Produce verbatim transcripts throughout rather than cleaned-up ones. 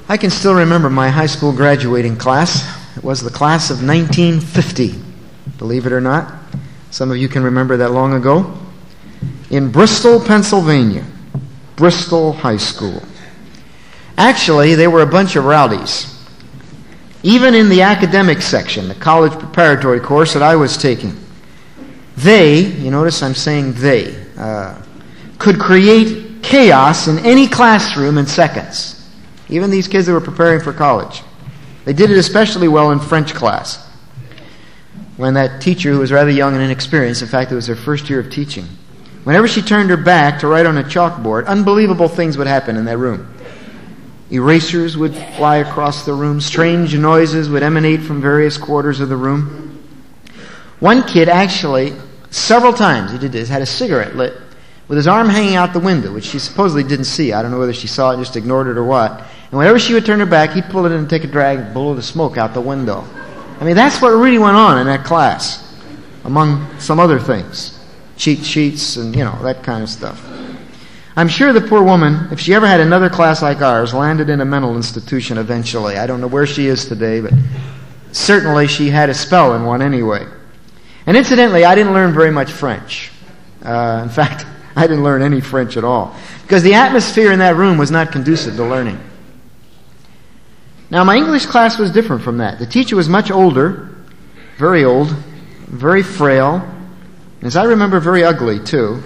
I can still remember my high school graduating class. It was the class of nineteen fifty, believe it or not. Some of you can remember that long ago. In Bristol, Pennsylvania. Bristol High School. Actually, they were a bunch of rowdies. Even in the academic section, the college preparatory course that I was taking, they, you notice I'm saying they, uh, could create chaos in any classroom in seconds. Even these kids that were preparing for college. They did it especially well in French class. When that teacher, who was rather young and inexperienced, in fact it was her first year of teaching, whenever she turned her back to write on a chalkboard, unbelievable things would happen in that room. Erasers would fly across the room. Strange noises would emanate from various quarters of the room. One kid actually, several times, he did this, had a cigarette lit with his arm hanging out the window, which she supposedly didn't see. I don't know whether she saw it, just ignored it or what. And whenever she would turn her back, he'd pull it in and take a drag and blow the smoke out the window. I mean, that's what really went on in that class, among some other things. Cheat sheets and, you know, that kind of stuff. I'm sure the poor woman, if she ever had another class like ours, landed in a mental institution eventually. I don't know where she is today, but certainly she had a spell in one anyway. And incidentally, I didn't learn very much French. Uh, in fact, I didn't learn any French at all, because the atmosphere in that room was not conducive to learning. Now, my English class was different from that. The teacher was much older, very old, very frail, as I remember, very ugly, too.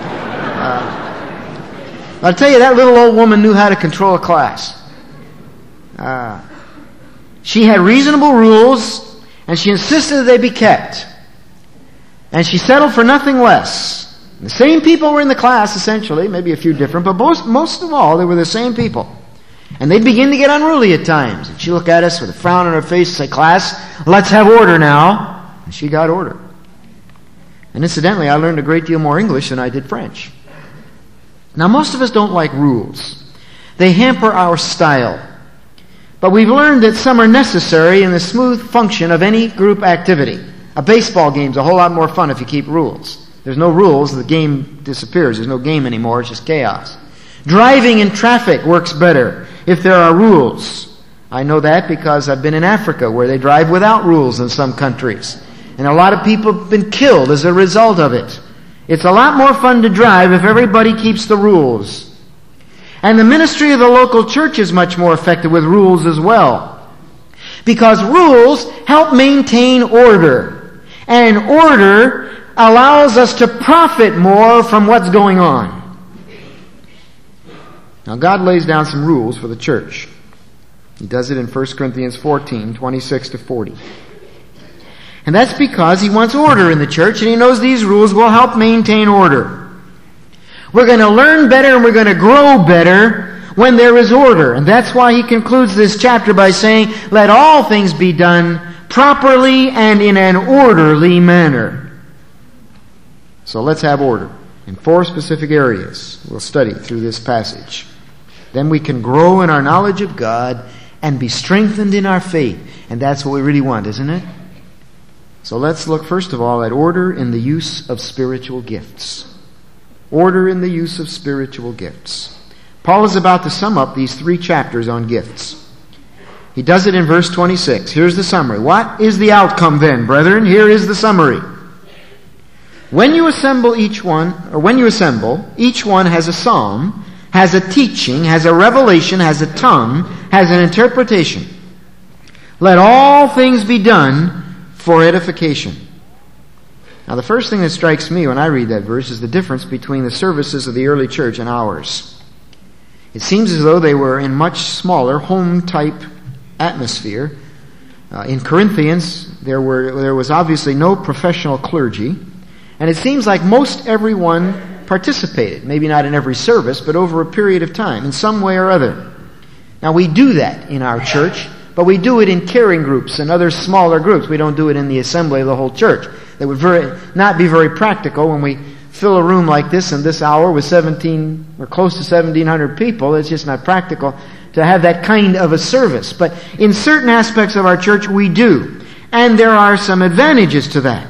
Uh, I'll tell you, that little old woman knew how to control a class. Uh, she had reasonable rules, and she insisted that they be kept. And she settled for nothing less. The same people were in the class, essentially, maybe a few different, but most, most of all, they were the same people. And they'd begin to get unruly at times. And she'd look at us with a frown on her face and say, "Class, let's have order now." And she got order. And incidentally, I learned a great deal more English than I did French. Now, most of us don't like rules. They hamper our style. But we've learned that some are necessary in the smooth function of any group activity. A baseball game's a whole lot more fun if you keep rules. There's no rules, the game disappears. There's no game anymore, it's just chaos. Driving in traffic works better if there are rules. I know that because I've been in Africa, where they drive without rules in some countries. And a lot of people have been killed as a result of it. It's a lot more fun to drive if everybody keeps the rules. And the ministry of the local church is much more effective with rules as well. Because rules help maintain order. And order allows us to profit more from what's going on. Now, God lays down some rules for the church. He does it in First Corinthians fourteen, twenty-six to forty. And that's because He wants order in the church, and He knows these rules will help maintain order. We're going to learn better and we're going to grow better when there is order. And that's why He concludes this chapter by saying, "Let all things be done properly and in an orderly manner." So let's have order in four specific areas we'll study through this passage. Then we can grow in our knowledge of God and be strengthened in our faith. And that's what we really want, isn't it? So let's look first of all at order in the use of spiritual gifts. Order in the use of spiritual gifts. Paul is about to sum up these three chapters on gifts. He does it in verse twenty-six. Here's the summary. What is the outcome then, brethren? Here is the summary. When you assemble each one, or when you assemble, each one has a psalm, has a teaching, has a revelation, has a tongue, has an interpretation. Let all things be done for edification. Now, the first thing that strikes me when I read that verse is the difference between the services of the early church and ours. It seems as though they were in much smaller, home-type atmosphere. Uh, in Corinthians, there were there was obviously no professional clergy, and it seems like most everyone participated, maybe not in every service, but over a period of time, in some way or other. Now, we do that in our church, but we do it in caring groups and other smaller groups. We don't do it in the assembly of the whole church. That would very, not be very practical when we fill a room like this in this hour with seventeen or close to seventeen hundred people. It's just not practical to have that kind of a service. But in certain aspects of our church, we do. And there are some advantages to that.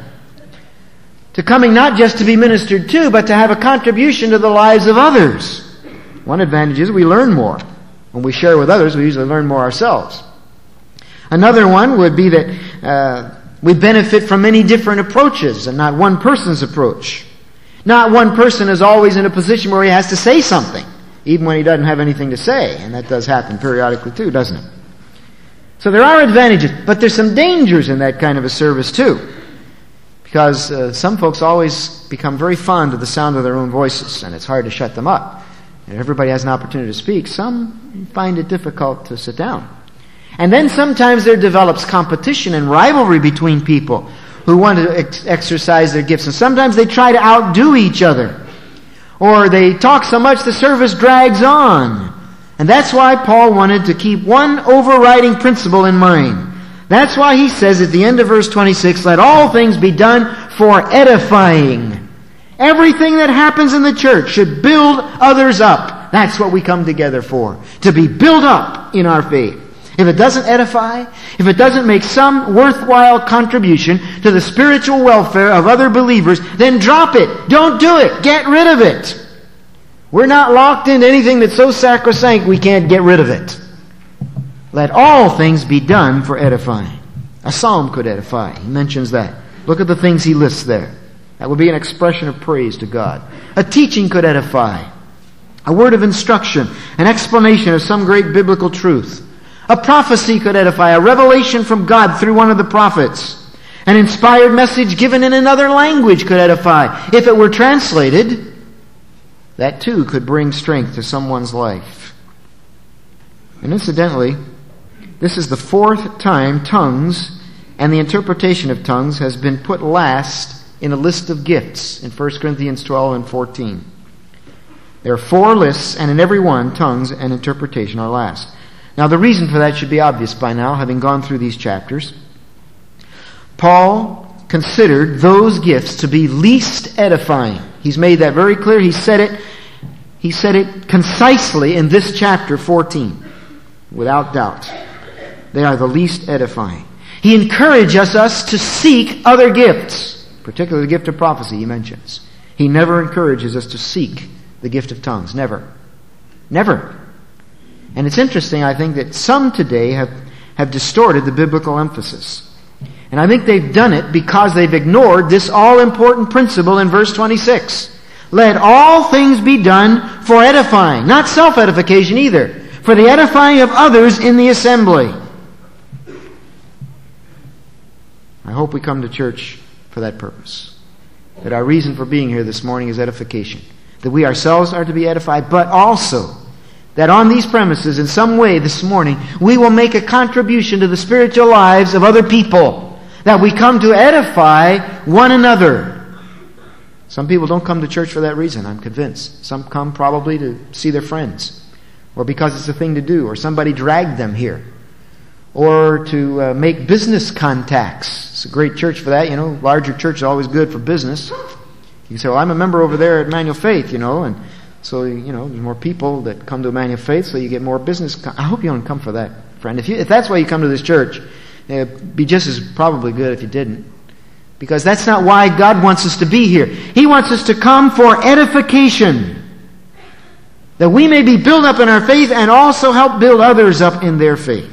To coming not just to be ministered to, but to have a contribution to the lives of others. One advantage is we learn more. When we share with others, we usually learn more ourselves. Another one would be that uh, we benefit from many different approaches and not one person's approach. Not one person is always in a position where he has to say something, even when he doesn't have anything to say. And that does happen periodically too, doesn't it? So there are advantages, but there's some dangers in that kind of a service too. Because uh, some folks always become very fond of the sound of their own voices, and it's hard to shut them up. And everybody has an opportunity to speak. Some find it difficult to sit down. And then sometimes there develops competition and rivalry between people who want to ex- exercise their gifts. And sometimes they try to outdo each other. Or they talk so much the service drags on. And that's why Paul wanted to keep one overriding principle in mind. That's why he says at the end of verse twenty-six, let all things be done for edifying. Everything that happens in the church should build others up. That's what we come together for. To be built up in our faith. If it doesn't edify, if it doesn't make some worthwhile contribution to the spiritual welfare of other believers, then drop it. Don't do it. Get rid of it. We're not locked into anything that's so sacrosanct we can't get rid of it. Let all things be done for edifying. A psalm could edify. He mentions that. Look at the things he lists there. That would be an expression of praise to God. A teaching could edify. A word of instruction, an explanation of some great biblical truth. A prophecy could edify. A revelation from God through one of the prophets. An inspired message given in another language could edify. If it were translated, that too could bring strength to someone's life. And incidentally, this is the fourth time tongues and the interpretation of tongues has been put last in a list of gifts in First Corinthians twelve and fourteen. There are four lists, and in every one, tongues and interpretation are last. Now, the reason for that should be obvious by now, having gone through these chapters. Paul considered those gifts to be least edifying. He's made that very clear. He said it, he said it concisely in this chapter fourteen, without doubt. They are the least edifying. He encourages us to seek other gifts, particularly the gift of prophecy he mentions. He never encourages us to seek the gift of tongues. Never. Never. And it's interesting, I think, that some today have, have distorted the biblical emphasis. And I think they've done it because they've ignored this all-important principle in verse twenty-six. Let all things be done for edifying. Not self-edification either. For the edifying of others in the assembly. I hope we come to church for that purpose. That our reason for being here this morning is edification. That we ourselves are to be edified, but also that on these premises, in some way this morning, we will make a contribution to the spiritual lives of other people. That we come to edify one another. Some people don't come to church for that reason, I'm convinced. Some come probably to see their friends. Or because it's a thing to do. Or somebody dragged them here. Or to uh, make business contacts. It's a great church for that, you know. Larger church is always good for business. You can say, well, I'm a member over there at Emmanuel Faith, you know, and so, you know, there's more people that come to Emmanuel Faith, so you get more business. Con- I hope you don't come for that, friend. If you, if that's why you come to this church, it'd be just as probably good if you didn't. Because that's not why God wants us to be here. He wants us to come for edification. That we may be built up in our faith and also help build others up in their faith.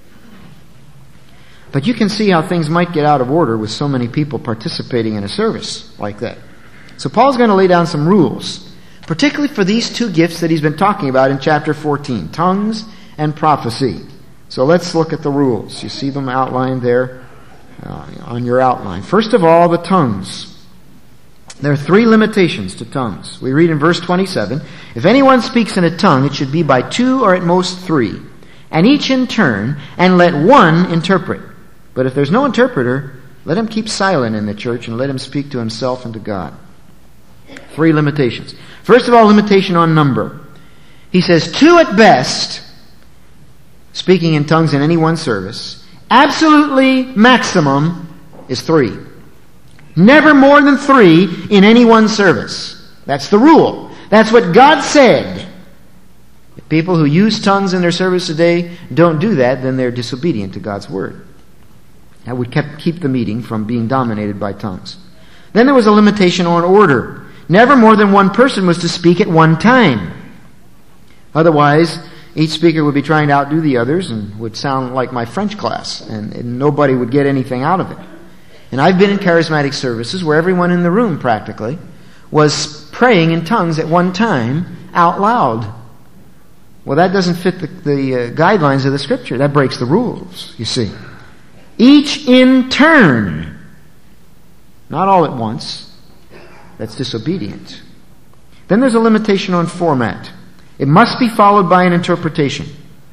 But you can see how things might get out of order with so many people participating in a service like that. So Paul's going to lay down some rules, particularly for these two gifts that he's been talking about in chapter fourteen, tongues and prophecy. So let's look at the rules. You see them outlined there uh, on your outline. First of all, the tongues. There are three limitations to tongues. We read in verse twenty-seven, if anyone speaks in a tongue, it should be by two or at most three, and each in turn, and let one interpret. But if there's no interpreter, let him keep silent in the church and let him speak to himself and to God. Three limitations. First of all, limitation on number. He says two at best, speaking in tongues in any one service. Absolutely maximum is three. Never more than three in any one service. That's the rule. That's what God said. If people who use tongues in their service today don't do that, then they're disobedient to God's word. That would keep the meeting from being dominated by tongues. Then there was a limitation on order. Never more than one person was to speak at one time. Otherwise, each speaker would be trying to outdo the others and would sound like my French class, and, and nobody would get anything out of it. And I've been in charismatic services where everyone in the room practically was praying in tongues at one time out loud. Well, that doesn't fit the, the uh, guidelines of the Scripture. That breaks the rules, you see. Each in turn, not all at once. That's disobedient. Then there's a limitation on format. It must be followed by an interpretation.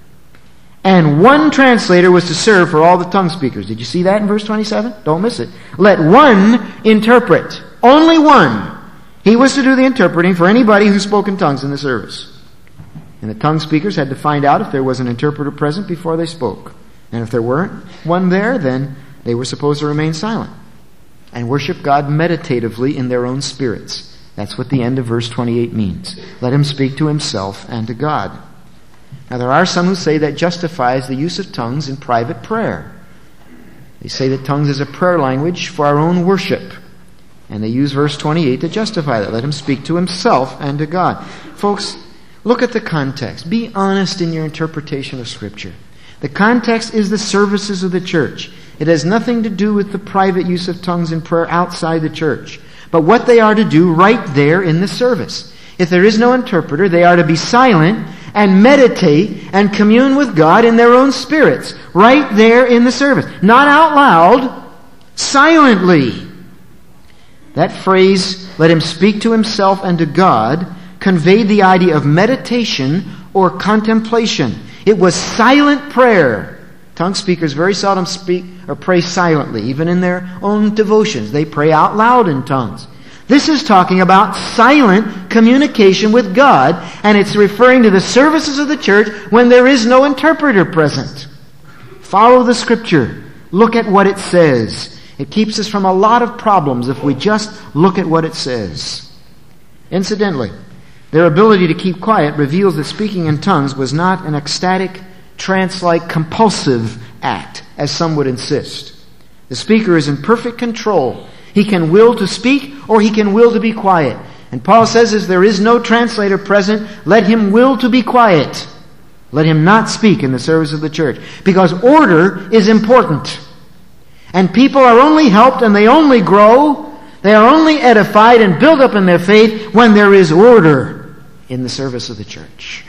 And one translator was to serve for all the tongue speakers. Did you see that in verse twenty-seven? Don't miss it. Let one interpret. Only one. He was to do the interpreting for anybody who spoke in tongues in the service. And the tongue speakers had to find out if there was an interpreter present before they spoke. And if there weren't one there, then they were supposed to remain silent and worship God meditatively in their own spirits. That's what the end of verse twenty-eight means. Let him speak to himself and to God. Now there are some who say that justifies the use of tongues in private prayer. They say that tongues is a prayer language for our own worship. And they use verse twenty-eight to justify that. Let him speak to himself and to God. Folks, look at the context. Be honest in your interpretation of Scripture. The context is the services of the church. It has nothing to do with the private use of tongues in prayer outside the church, but what they are to do right there in the service. If there is no interpreter, they are to be silent and meditate and commune with God in their own spirits, right there in the service. Not out loud, silently. That phrase, let him speak to himself and to God, conveyed the idea of meditation or contemplation. It was silent prayer. Tongue speakers very seldom speak or pray silently, even in their own devotions. They pray out loud in tongues. This is talking about silent communication with God, and it's referring to the services of the church when there is no interpreter present. Follow the Scripture. Look at what it says. It keeps us from a lot of problems if we just look at what it says. Incidentally, their ability to keep quiet reveals that speaking in tongues was not an ecstatic, trance-like, compulsive act, as some would insist. The speaker is in perfect control. He can will to speak or he can will to be quiet. And Paul says, as there is no translator present, let him will to be quiet. Let him not speak in the service of the church. Because order is important. And people are only helped and they only grow, they are only edified and built up in their faith when there is order in the service of the church.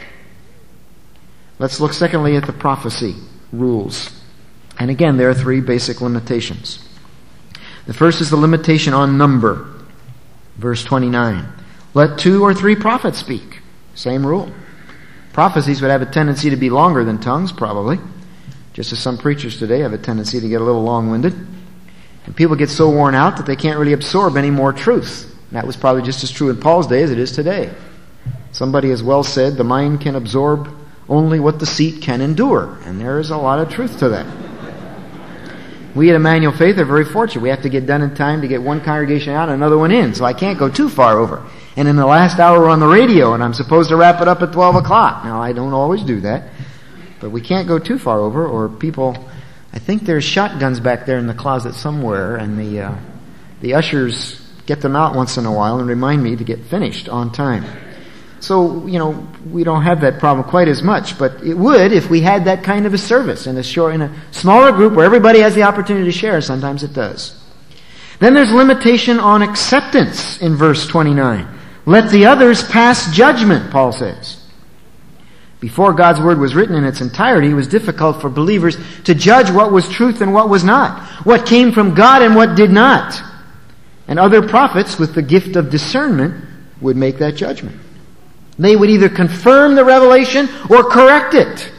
Let's look secondly at the prophecy rules. And again, there are three basic limitations. The first is the limitation on number. Verse twenty-nine. Let two or three prophets speak. Same rule. Prophecies would have a tendency to be longer than tongues, probably. Just as some preachers today have a tendency to get a little long-winded. And people get so worn out that they can't really absorb any more truth. And that was probably just as true in Paul's day as it is today. Somebody has well said, the mind can absorb only what the seat can endure. And there is a lot of truth to that. We at Emmanuel Faith are very fortunate. We have to get done in time to get one congregation out and another one in. So I can't go too far over. And in the last hour we're on the radio and I'm supposed to wrap it up at twelve o'clock. Now I don't always do that. But we can't go too far over or people... I think there's shotguns back there in the closet somewhere and the uh, the ushers get them out once in a while and remind me to get finished on time. So, you know, we don't have that problem quite as much, but it would if we had that kind of a service in a short, in a smaller group where everybody has the opportunity to share. Sometimes it does. Then there's limitation on acceptance in verse twenty-nine. Let the others pass judgment, Paul says. Before God's Word was written in its entirety, it was difficult for believers to judge what was truth and what was not, what came from God and what did not. And other prophets with the gift of discernment would make that judgment. They would either confirm the revelation or correct it.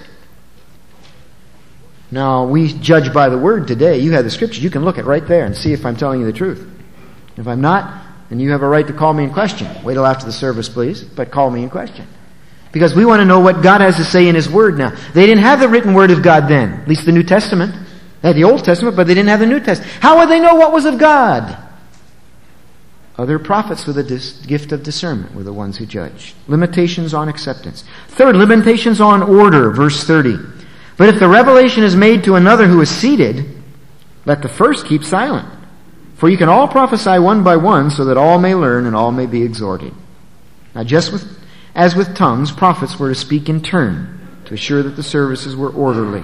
Now, we judge by the Word today. You have the Scriptures. You can look at right there and see if I'm telling you the truth. If I'm not, then you have a right to call me in question. Wait till after the service, please, but call me in question. Because we want to know what God has to say in His Word now. They didn't have the written Word of God then. At least the New Testament. They had the Old Testament, but they didn't have the New Testament. How would they know what was of God? Other prophets with a dis- gift of discernment were the ones who judged. Limitations on acceptance. Third, limitations on order. Verse thirty. But if the revelation is made to another who is seated, let the first keep silent. For you can all prophesy one by one, so that all may learn and all may be exhorted. Now just with, as with tongues, prophets were to speak in turn to assure that the services were orderly.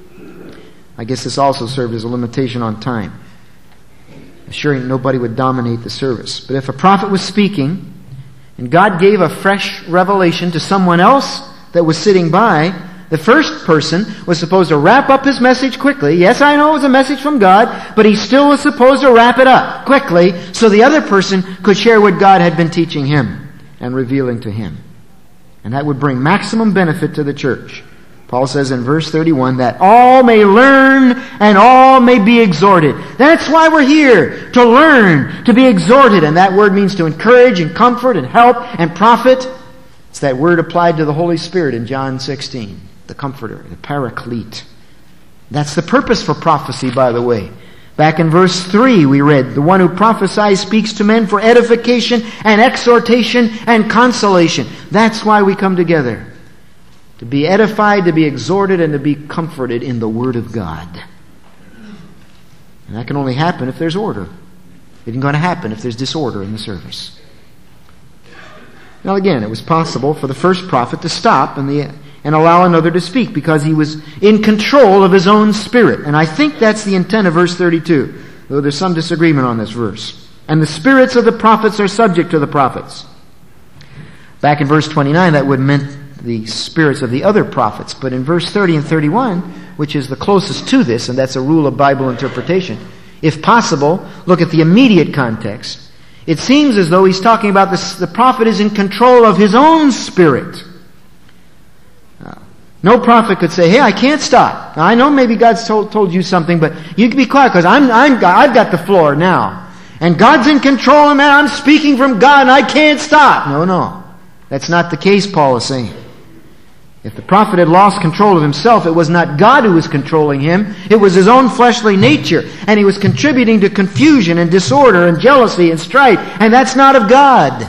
I guess this also served as a limitation on time, assuring nobody would dominate the service. But if a prophet was speaking, and God gave a fresh revelation to someone else that was sitting by, the first person was supposed to wrap up his message quickly. Yes, I know it was a message from God, but he still was supposed to wrap it up quickly so the other person could share what God had been teaching him and revealing to him. And that would bring maximum benefit to the church. Paul says in verse thirty-one that all may learn and all may be exhorted. That's why we're here, to learn, to be exhorted. And that word means to encourage and comfort and help and profit. It's that word applied to the Holy Spirit in John sixteen, the Comforter, the Paraclete. That's the purpose for prophecy, by the way. Back in verse three we read, the one who prophesies speaks to men for edification and exhortation and consolation. That's why we come together. To be edified, to be exhorted, and to be comforted in the Word of God. And that can only happen if there's order. It isn't going to happen if there's disorder in the service. Now again, it was possible for the first prophet to stop and, the, and allow another to speak because he was in control of his own spirit. And I think that's the intent of verse thirty-two, though there's some disagreement on this verse. And the spirits of the prophets are subject to the prophets. Back in verse twenty-nine, that would mean the spirits of the other prophets. But in verse thirty and thirty-one, which is the closest to this, and that's a rule of Bible interpretation, if possible, look at the immediate context. It seems as though he's talking about this, the prophet is in control of his own spirit. Uh, no prophet could say, hey, I can't stop. Now, I know maybe God's told, told you something, but you can be quiet because I'm, I'm, I've got the floor now. And God's in control, and man, I'm speaking from God and I can't stop. No, no. That's not the case, Paul is saying. If the prophet had lost control of himself, it was not God who was controlling him. It was his own fleshly nature. And he was contributing to confusion and disorder and jealousy and strife. And that's not of God.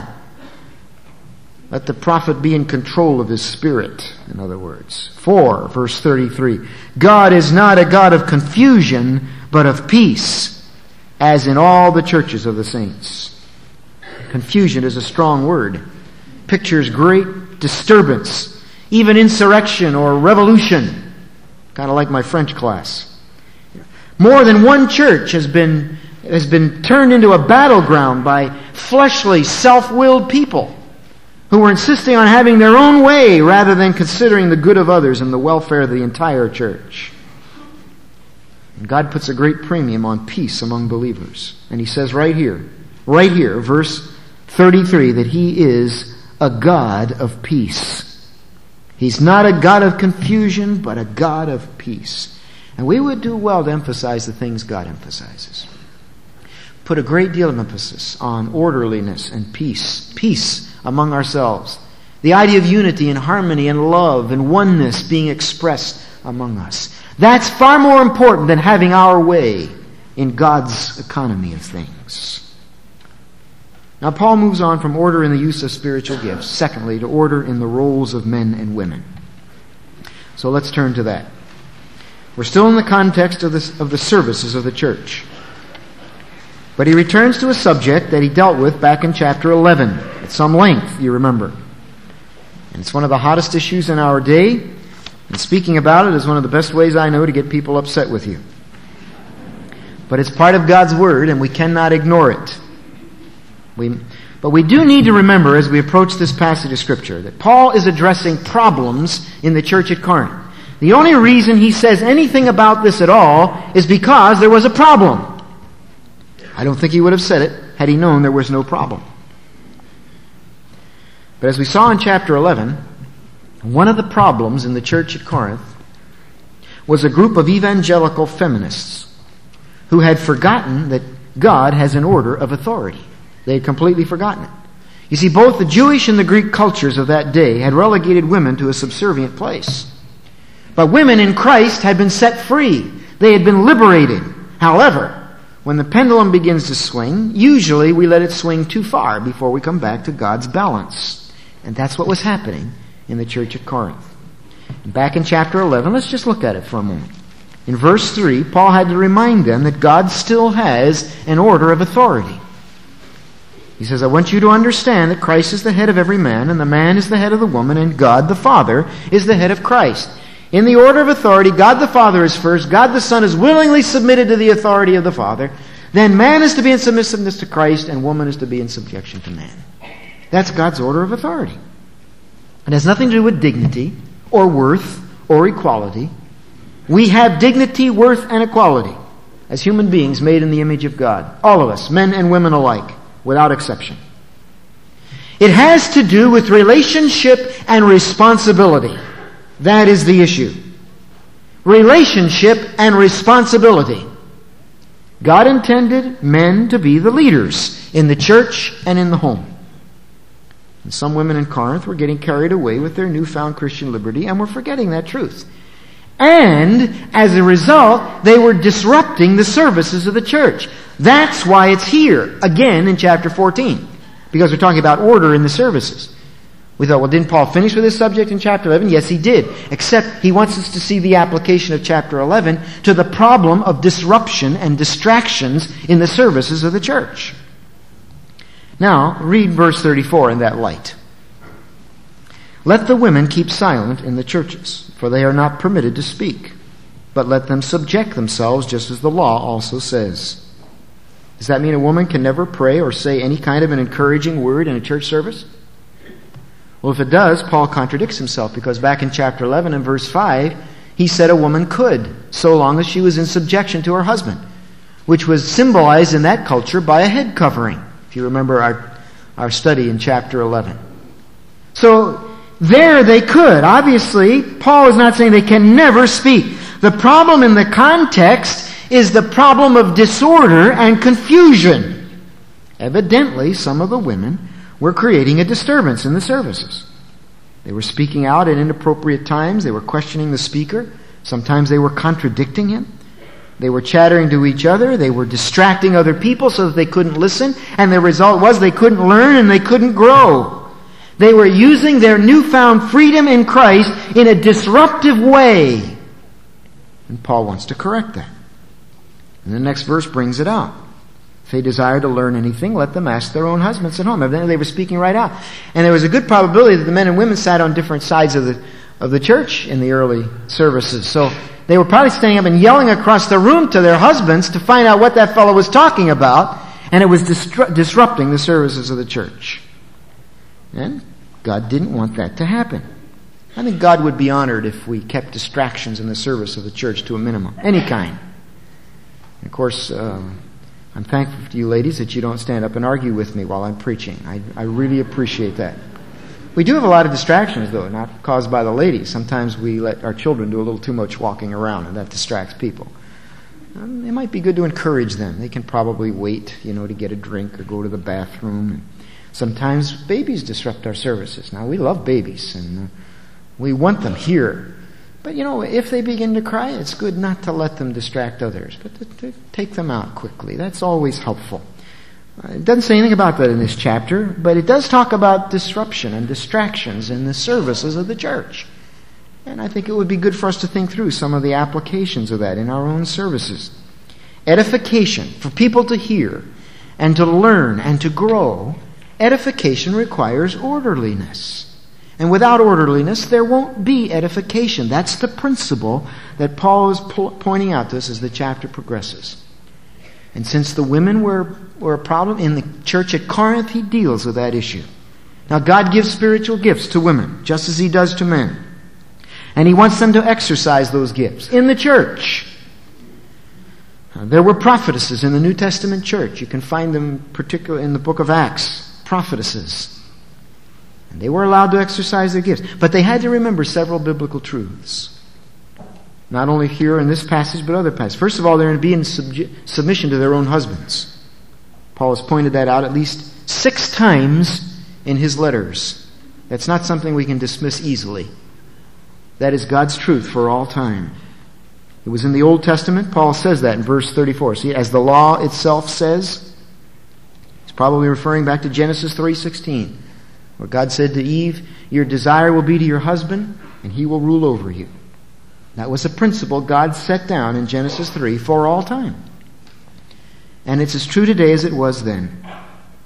Let the prophet be in control of his spirit, in other words. For, verse thirty-three, God is not a God of confusion, but of peace, as in all the churches of the saints. Confusion is a strong word. Pictures great disturbance. Even insurrection or revolution. Kind of like my French class. More than one church has been, has been turned into a battleground by fleshly, self-willed people who were insisting on having their own way rather than considering the good of others and the welfare of the entire church. And God puts a great premium on peace among believers. And He says right here, right here, verse thirty-three, that He is a God of peace. He's not a God of confusion, but a God of peace. And we would do well to emphasize the things God emphasizes. Put a great deal of emphasis on orderliness and peace. Peace among ourselves. The idea of unity and harmony and love and oneness being expressed among us. That's far more important than having our way in God's economy of things. Now Paul moves on from order in the use of spiritual gifts, secondly, to order in the roles of men and women. So let's turn to that. We're still in the context of, this, of the services of the church. But he returns to a subject that he dealt with back in chapter eleven, at some length, you remember. And it's one of the hottest issues in our day, and speaking about it is one of the best ways I know to get people upset with you. But it's part of God's Word, and we cannot ignore it. We, but we do need to remember as we approach this passage of Scripture that Paul is addressing problems in the church at Corinth. The only reason he says anything about this at all is because there was a problem. I don't think he would have said it had he known there was no problem. But as we saw in chapter eleven, one of the problems in the church at Corinth was a group of evangelical feminists who had forgotten that God has an order of authority. They had completely forgotten it. You see, both the Jewish and the Greek cultures of that day had relegated women to a subservient place. But women in Christ had been set free. They had been liberated. However, when the pendulum begins to swing, usually we let it swing too far before we come back to God's balance. And that's what was happening in the church at Corinth. And back in chapter eleven, let's just look at it for a moment. In verse three, Paul had to remind them that God still has an order of authority. He says, I want you to understand that Christ is the head of every man, and the man is the head of the woman, and God the Father is the head of Christ. In the order of authority, God the Father is first, God the Son is willingly submitted to the authority of the Father, then man is to be in submissiveness to Christ, and woman is to be in subjection to man. That's God's order of authority. It has nothing to do with dignity, or worth, or equality. We have dignity, worth, and equality as human beings made in the image of God. All of us, men and women alike, without exception. It has to do with relationship and responsibility. That is the issue. Relationship and responsibility. God intended men to be the leaders in the church and in the home. And some women in Corinth were getting carried away with their newfound Christian liberty and were forgetting that truth. And as a result, they were disrupting the services of the church. That's why it's here, again in chapter fourteen. Because we're talking about order in the services. We thought, well, didn't Paul finish with this subject in chapter eleven? Yes, he did. Except he wants us to see the application of chapter eleven to the problem of disruption and distractions in the services of the church. Now, read verse thirty-four in that light. Let the women keep silent in the churches, for they are not permitted to speak, but let them subject themselves just as the law also says. Does that mean a woman can never pray or say any kind of an encouraging word in a church service? Well, if it does, Paul contradicts himself, because back in chapter eleven and verse five, he said a woman could, so long as she was in subjection to her husband, which was symbolized in that culture by a head covering, if you remember our, our study in chapter eleven. So, there they could. Obviously, Paul is not saying they can never speak. The problem in the context is the problem of disorder and confusion. Evidently, some of the women were creating a disturbance in the services. They were speaking out at inappropriate times. They were questioning the speaker. Sometimes they were contradicting him. They were chattering to each other. They were distracting other people so that they couldn't listen. And the result was they couldn't learn and they couldn't grow. They were using their newfound freedom in Christ in a disruptive way. And Paul wants to correct that. And the next verse brings it out. If they desire to learn anything, let them ask their own husbands at home. Evidently they were speaking right out. And there was a good probability that the men and women sat on different sides of the of the church in the early services. So they were probably standing up and yelling across the room to their husbands to find out what that fellow was talking about. And it was distru- disrupting the services of the church. And God didn't want that to happen. I think God would be honored if we kept distractions in the service of the church to a minimum. Any kind. And of course, uh, I'm thankful to you ladies that you don't stand up and argue with me while I'm preaching. I, I really appreciate that. We do have a lot of distractions, though, not caused by the ladies. Sometimes we let our children do a little too much walking around, and that distracts people. Um, it might be good to encourage them. They can probably wait, you know, to get a drink or go to the bathroom. And sometimes babies disrupt our services. Now, we love babies, and uh, we want them here. But, you know, if they begin to cry, it's good not to let them distract others, but to, to take them out quickly. That's always helpful. Uh, it doesn't say anything about that in this chapter, but it does talk about disruption and distractions in the services of the church. And I think it would be good for us to think through some of the applications of that in our own services. Edification, for people to hear and to learn and to grow, edification requires orderliness. And without orderliness, there won't be edification. That's the principle that Paul is po- pointing out to us as the chapter progresses. And since the women were, were a problem in the church at Corinth, he deals with that issue. Now, God gives spiritual gifts to women, just as he does to men. And he wants them to exercise those gifts in the church. Uh, there were prophetesses in the New Testament church. You can find them particularly in the book of Acts, prophetesses. And they were allowed to exercise their gifts. But they had to remember several biblical truths. Not only here in this passage, but other passages. First of all, they're to be in subju- submission to their own husbands. Paul has pointed that out at least six times in his letters. That's not something we can dismiss easily. That is God's truth for all time. It was in the Old Testament. Paul says that in verse thirty-four. See, as the law itself says, he's probably referring back to Genesis three sixteen. Where God said to Eve, your desire will be to your husband, and he will rule over you. That was a principle God set down in Genesis three for all time. And it's as true today as it was then.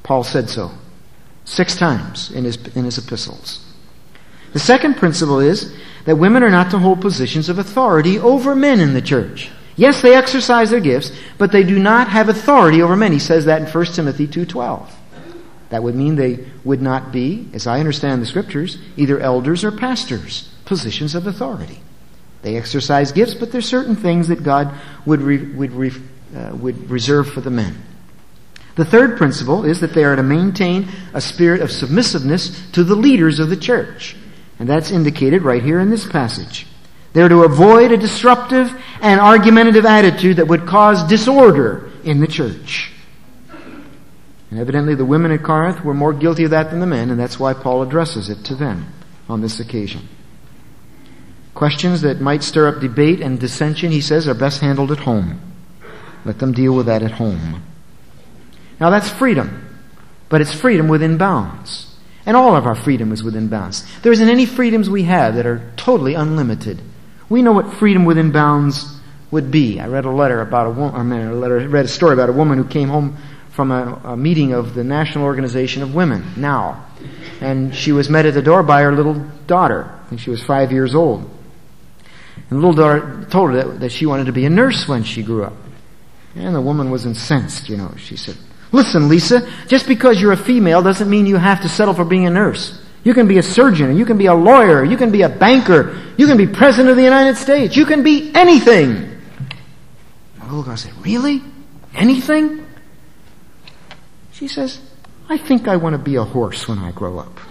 Paul said so six times in his, in his epistles. The second principle is that women are not to hold positions of authority over men in the church. Yes, they exercise their gifts, but they do not have authority over men. He says that in First Timothy two twelve. That would mean they would not be, as I understand the Scriptures, either elders or pastors, positions of authority. They exercise gifts, but there's certain things that God would re, would re, uh, would reserve for the men. The third principle is that they are to maintain a spirit of submissiveness to the leaders of the church. And that's indicated right here in this passage. They're to avoid a disruptive and argumentative attitude that would cause disorder in the church. And evidently the women at Corinth were more guilty of that than the men, and that's why Paul addresses it to them on this occasion. Questions that might stir up debate and dissension, he says, are best handled at home. Let them deal with that at home. Now that's freedom, but it's freedom within bounds. And all of our freedom is within bounds. There isn't any freedoms we have that are totally unlimited. We know what freedom within bounds would be. I read a letter about a woman, I mean, a letter, read a story about a woman who came home from a, a meeting of the National Organization of Women, NOW. And she was met at the door by her little daughter. I think she was five years old. And the little daughter told her that, that she wanted to be a nurse when she grew up. And the woman was incensed, you know. She said, "Listen, Lisa, just because you're a female doesn't mean you have to settle for being a nurse. You can be a surgeon, you can be a lawyer, you can be a banker, you can be president of the United States, you can be anything." The little girl said, "Really? Anything?" She says, "I think I want to be a horse when I grow up."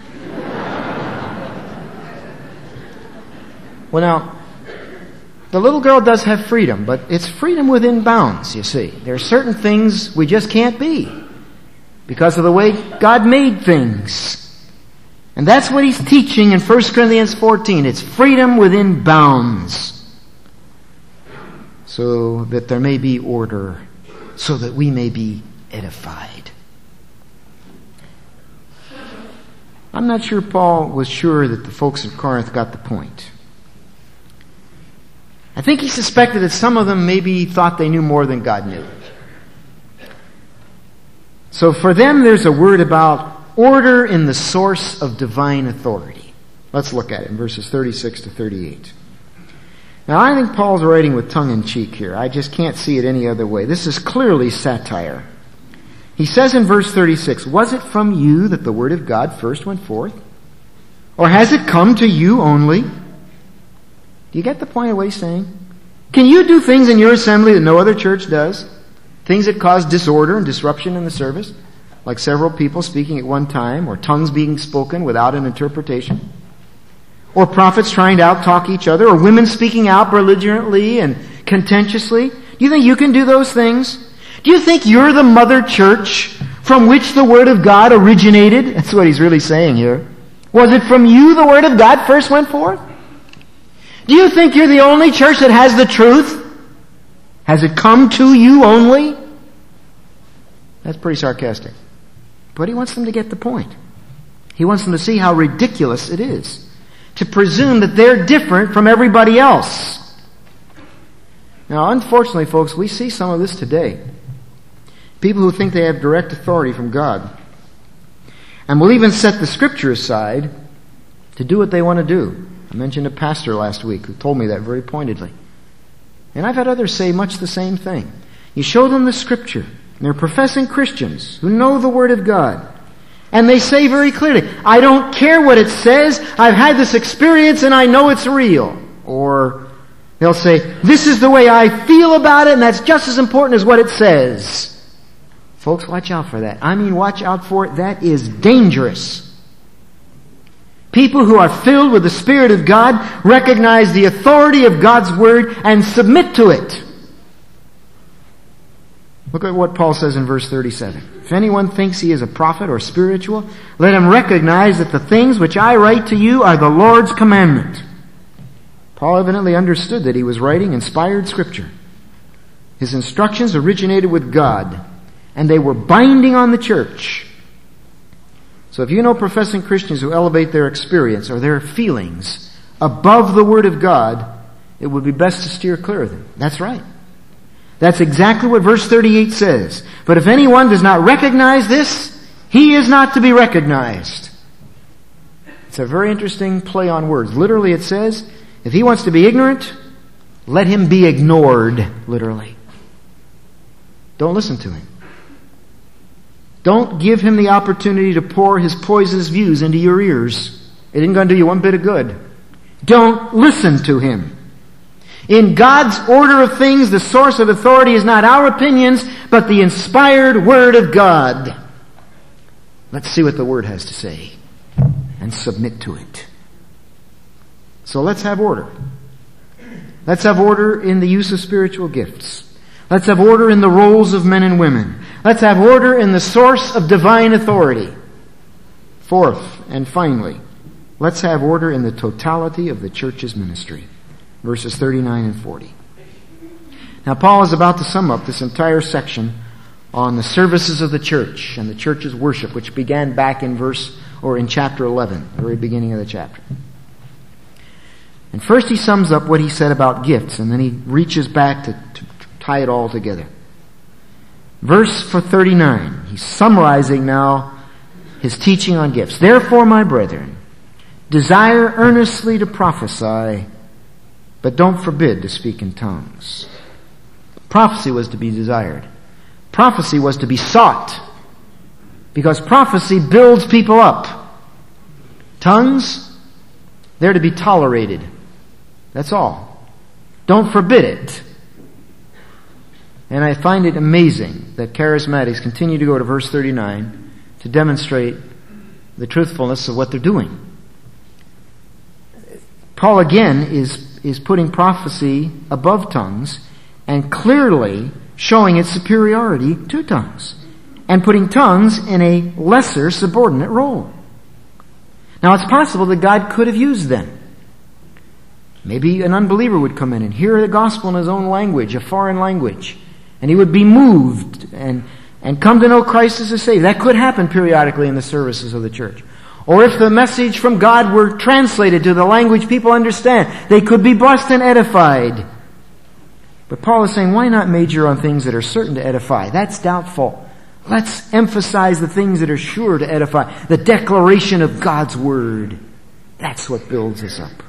Well, now, the little girl does have freedom, but it's freedom within bounds, you see. There are certain things we just can't be because of the way God made things. And that's what he's teaching in First Corinthians fourteen. It's freedom within bounds, so that there may be order, so that we may be edified. I'm not sure Paul was sure that the folks at Corinth got the point. I think he suspected that some of them maybe thought they knew more than God knew. So for them, there's a word about order in the source of divine authority. Let's look at it in verses thirty-six to thirty-eight. Now, I think Paul's writing with tongue-in-cheek here. I just can't see it any other way. This is clearly satire. He says in verse thirty-six, "Was it from you that the word of God first went forth? Or has it come to you only?" Do you get the point of what he's saying? Can you do things in your assembly that no other church does? Things that cause disorder and disruption in the service? Like several people speaking at one time, or tongues being spoken without an interpretation? Or prophets trying to out-talk each other, or women speaking out belligerently and contentiously? Do you think you can do those things? Do you think you're the mother church from which the Word of God originated? That's what he's really saying here. Was it from you the Word of God first went forth? Do you think you're the only church that has the truth? Has it come to you only? That's pretty sarcastic. But he wants them to get the point. He wants them to see how ridiculous it is to presume that they're different from everybody else. Now, unfortunately, folks, we see some of this today. People who think they have direct authority from God and will even set the Scripture aside to do what they want to do. I mentioned a pastor last week who told me that very pointedly. And I've had others say much the same thing. You show them the Scripture, and they're professing Christians who know the Word of God. And they say very clearly, "I don't care what it says, I've had this experience and I know it's real." Or they'll say, "This is the way I feel about it, and that's just as important as what it says." Folks, watch out for that. I mean, watch out for it. That is dangerous. People who are filled with the Spirit of God recognize the authority of God's Word and submit to it. Look at what Paul says in verse thirty-seven. "If anyone thinks he is a prophet or spiritual, let him recognize that the things which I write to you are the Lord's commandment." Paul evidently understood that he was writing inspired Scripture. His instructions originated with God, and they were binding on the church. So if you know professing Christians who elevate their experience or their feelings above the Word of God, it would be best to steer clear of them. That's right. That's exactly what verse thirty-eight says. "But if anyone does not recognize this, He is not to be recognized. It's a very interesting play on words. Literally it says, if he wants to be ignorant, let him be ignored, literally. Don't listen to him. Don't give him the opportunity to pour his poisonous views into your ears. It isn't going to do you one bit of good. Don't listen to him. In God's order of things, the source of authority is not our opinions, but the inspired Word of God. Let's see what the Word has to say and submit to it. So let's have order. Let's have order in the use of spiritual gifts. Let's have order in the roles of men and women. Let's have order in the source of divine authority. Fourth, and finally, let's have order in the totality of the church's ministry. Verses thirty-nine and forty. Now Paul is about to sum up this entire section on the services of the church and the church's worship, which began back in verse, or in chapter eleven, the very beginning of the chapter. And first he sums up what he said about gifts, and then he reaches back to, to tie it all together. Verse for thirty-nine, he's summarizing now his teaching on gifts. Therefore, my brethren, desire earnestly to prophesy, but don't forbid to speak in tongues. Prophecy was to be desired. Prophecy was to be sought, because prophecy builds people up. Tongues, they're to be tolerated. That's all. Don't forbid it. And I find it amazing that charismatics continue to go to verse thirty-nine to demonstrate the truthfulness of what they're doing. Paul again is, is putting prophecy above tongues and clearly showing its superiority to tongues and putting tongues in a lesser subordinate role. Now it's possible that God could have used them. Maybe an unbeliever would come in and hear the gospel in his own language, a foreign language, and he would be moved and, and come to know Christ as a Savior. That could happen periodically in the services of the church. Or if the message from God were translated to the language people understand, they could be blessed and edified. But Paul is saying, why not major on things that are certain to edify? That's doubtful. Let's emphasize the things that are sure to edify. The declaration of God's Word. That's what builds us up.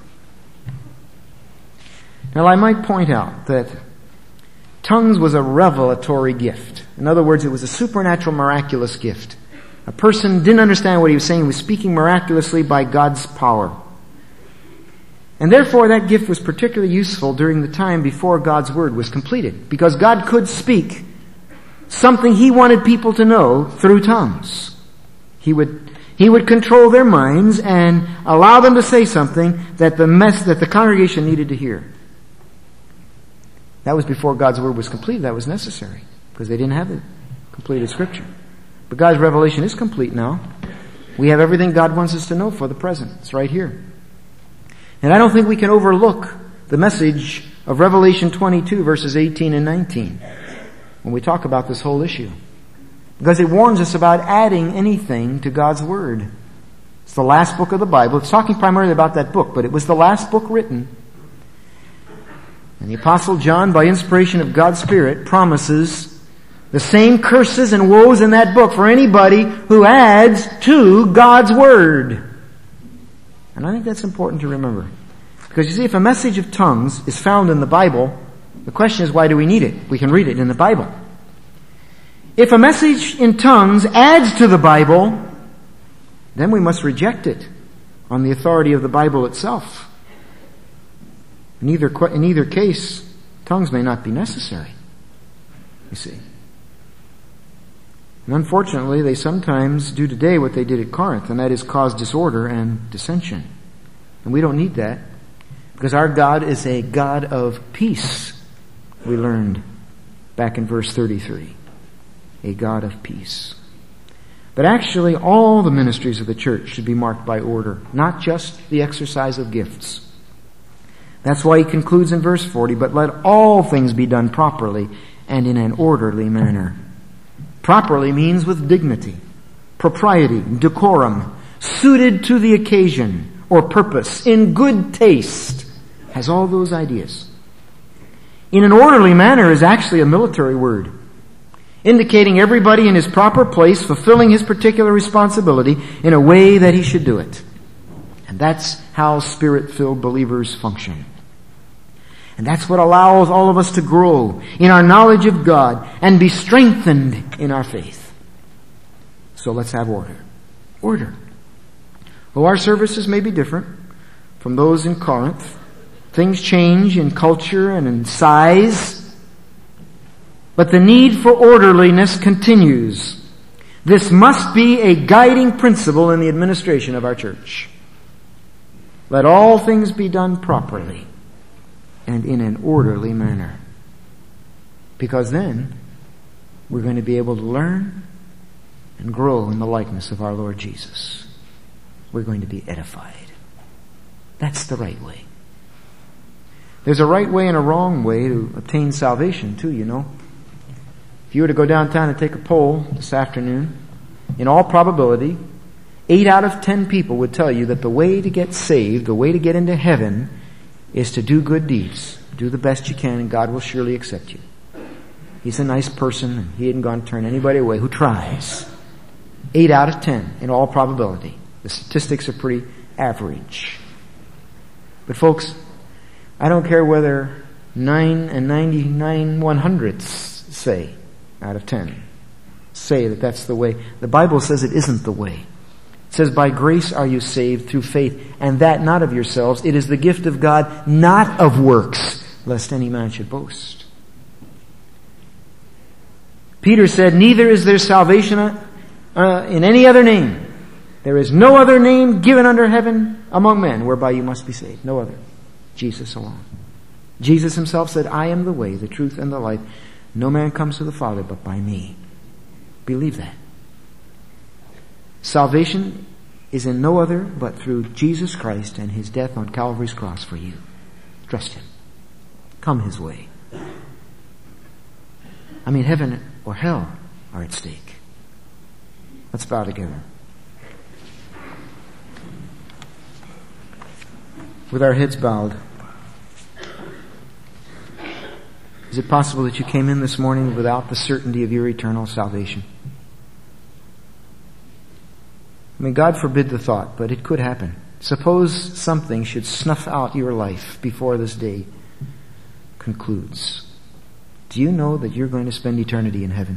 Now I might point out that tongues was a revelatory gift. In other words, it was a supernatural, miraculous gift. A person didn't understand what he was saying. He was speaking miraculously by God's power. And therefore that gift was particularly useful during the time before God's Word was completed. Because God could speak something He wanted people to know through tongues. He would, He would control their minds and allow them to say something that the mess, that the congregation needed to hear. That was before God's Word was completed. That was necessary. Because they didn't have the completed Scripture. But God's revelation is complete now. We have everything God wants us to know for the present. It's right here. And I don't think we can overlook the message of Revelation twenty-two, verses eighteen and nineteen, when we talk about this whole issue. Because it warns us about adding anything to God's Word. It's the last book of the Bible. It's talking primarily about that book, but it was the last book written. And the Apostle John, by inspiration of God's Spirit, promises the same curses and woes in that book for anybody who adds to God's Word. And I think that's important to remember. Because you see, if a message of tongues is found in the Bible, the question is, why do we need it? We can read it in the Bible. If a message in tongues adds to the Bible, then we must reject it on the authority of the Bible itself. In either, in either case, tongues may not be necessary, you see. And unfortunately, they sometimes do today what they did at Corinth, and that is cause disorder and dissension. And we don't need that, because our God is a God of peace, we learned back in verse thirty-three. A God of peace. But actually, all the ministries of the church should be marked by order, not just the exercise of gifts. That's why he concludes in verse forty, but let all things be done properly and in an orderly manner. Properly means with dignity, propriety, decorum, suited to the occasion or purpose, in good taste, has all those ideas. In an orderly manner is actually a military word. indicating everybody in his proper place, fulfilling his particular responsibility in a way that he should do it. And that's how Spirit-filled believers function. And that's what allows all of us to grow in our knowledge of God and be strengthened in our faith. So let's have order. Order. Though our services may be different from those in Corinth, things change in culture and in size, but the need for orderliness continues. This must be a guiding principle in the administration of our church. Let all things be done properly and in an orderly manner. Because then we're going to be able to learn and grow in the likeness of our Lord Jesus. We're going to be edified. That's the right way. There's a right way and a wrong way to obtain salvation too, you know. If you were to go downtown and take a poll this afternoon, in all probability, eight out of ten people would tell you that the way to get saved, the way to get into heaven, is to do good deeds. Do the best you can and God will surely accept you. He's a nice person and he isn't going to turn anybody away who tries. Eight out of ten in all probability. The statistics are pretty average. But folks, I don't care whether nine and ninety-nine one hundredths say out of ten say that that's the way. The Bible says it isn't the way. It says, by grace are you saved through faith, and that not of yourselves. It is the gift of God, not of works, lest any man should boast. Peter said, neither is there salvation uh, in any other name. There is no other name given under heaven among men whereby you must be saved. No other. Jesus alone. Jesus himself said, I am the way, the truth, and the life. No man comes to the Father but by me. Believe that. Salvation is in no other but through Jesus Christ and his death on Calvary's cross for you. Trust him. Come his way. I mean, heaven or hell are at stake. Let's bow together. With our heads bowed, is it possible that you came in this morning without the certainty of your eternal salvation? I mean, God forbid the thought, but it could happen. Suppose something should snuff out your life before this day concludes. Do you know that you're going to spend eternity in heaven?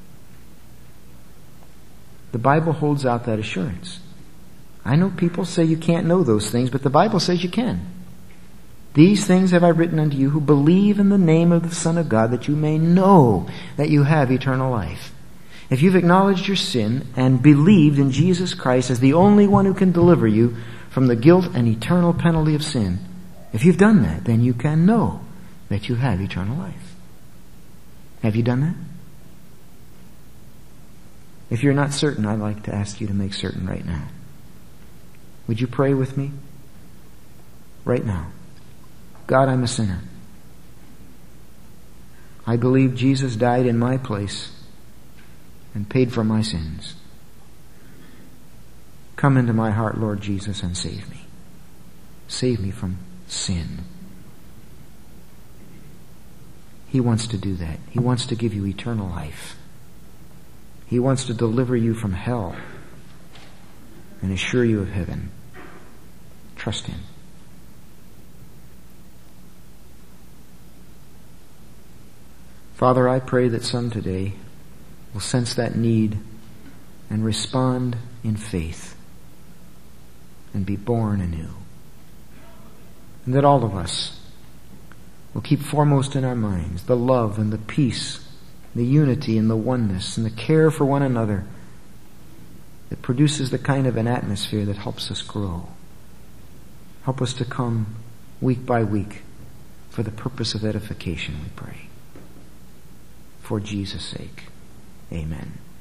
The Bible holds out that assurance. I know people say you can't know those things, but the Bible says you can. These things have I written unto you who believe in the name of the Son of God, that you may know that you have eternal life. If you've acknowledged your sin and believed in Jesus Christ as the only one who can deliver you from the guilt and eternal penalty of sin, if you've done that, then you can know that you have eternal life. Have you done that? If you're not certain, I'd like to ask you to make certain right now. Would you pray with me? Right now. God, I'm a sinner. I believe Jesus died in my place and paid for my sins. Come into my heart, Lord Jesus, and save me. Save me from sin. He wants to do that. He wants to give you eternal life. He wants to deliver you from hell and assure you of heaven. Trust him. Father, I pray that some today will sense that need and respond in faith and be born anew. And that all of us will keep foremost in our minds the love and the peace, the unity and the oneness and the care for one another that produces the kind of an atmosphere that helps us grow. Help us to come week by week for the purpose of edification, we pray. For Jesus' sake. Amen.